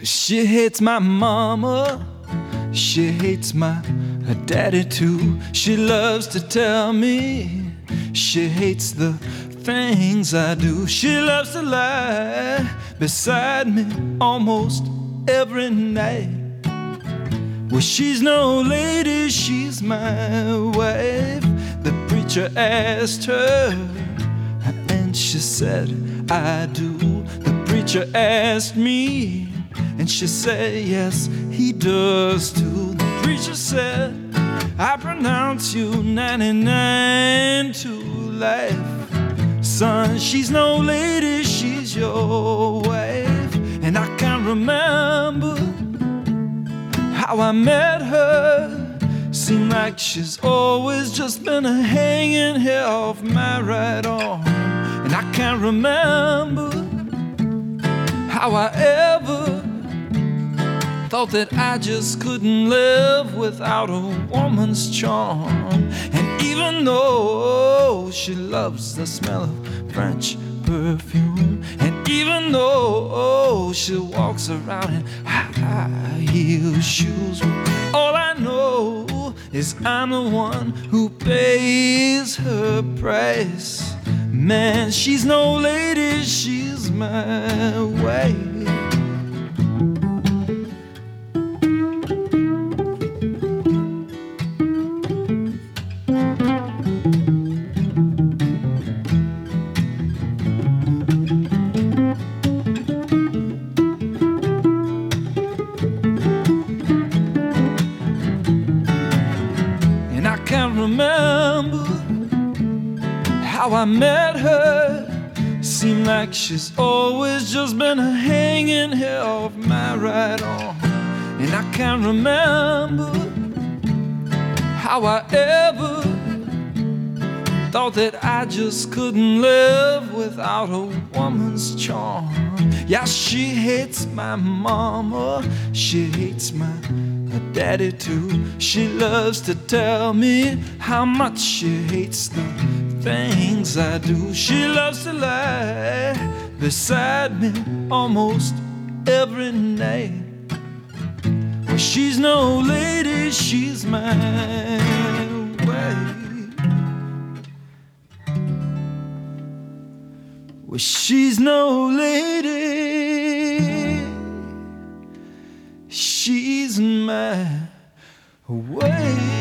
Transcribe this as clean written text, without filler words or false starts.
She hates my mama, she hates my daddy too. She loves to tell me she hates the things I do. She loves to lie beside me almost every night. Well, she's no lady, she's my wife. The preacher asked her, and she said, I do. The preacher asked me, and she said, yes, he does too. The preacher said, I pronounce you 99 to life. Son, she's no lady, she's your wife. And I can't remember how I met her. Seemed like she's always just been hanging here off my right arm. And I can't remember how I ever thought that I just couldn't live without a woman's charm. And even though she loves the smell of French perfume, and even though she walks around in high-heel shoes, all I know is I'm the one who pays her price. Man, she's no lady, she's my wife. Can't remember how I met her. Seemed like she's always just been hanging here off my right arm. And I can't remember how I ever thought that I just couldn't live without a woman's charm. Yeah, she hates my mama, she hates my daddy too. She loves to tell me how much she hates the things I do. She loves to lie beside me almost every night. Well, she's no lady, she's my wife. Well, she's no lady, she's my wife.